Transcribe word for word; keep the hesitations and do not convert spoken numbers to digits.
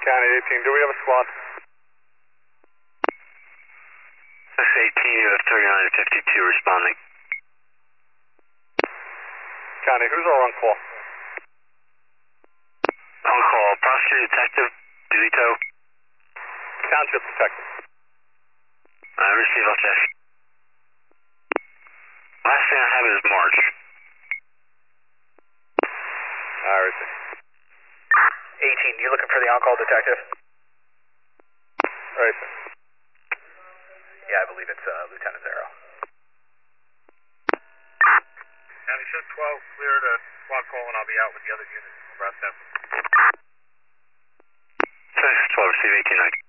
County eighteen, do we have a squad? S eighteen, you have thirty-nine fifty-two responding. County, who's our on call? On call, prosecutor detective, Dulito. Township detective. I receive all check. Last thing I have is March. Alright. eighteen, you looking for the on-call detective? Right. Yeah, I believe it's uh, Lieutenant Zero. County Shift twelve, clear to squad call, and I'll be out with the other units from Brasco. Six twelve, receive eighteen nine.